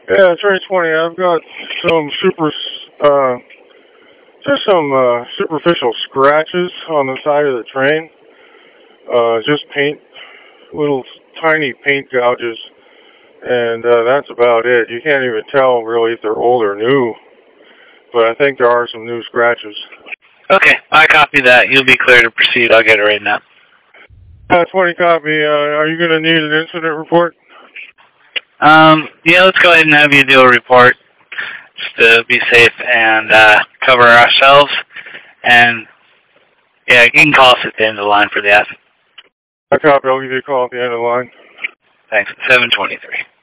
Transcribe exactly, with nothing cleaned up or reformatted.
Yeah, train twenty. I've got some super, uh, just some uh, superficial scratches on the side of the train. Uh, just paint, little tiny paint gouges, and uh, that's about it. You can't even tell really if they're old or new, but I think there are some new scratches. Okay, I copy that. You'll be clear to proceed. I'll get it right now. Uh, twenty copy. Uh, are you going to need an incident report? Um, yeah, let's go ahead and have you do a report just to be safe and uh, cover ourselves. And, yeah, you can call us at the end of the line for that. I copy. I'll give you a call at the end of the line. Thanks. seven twenty-three.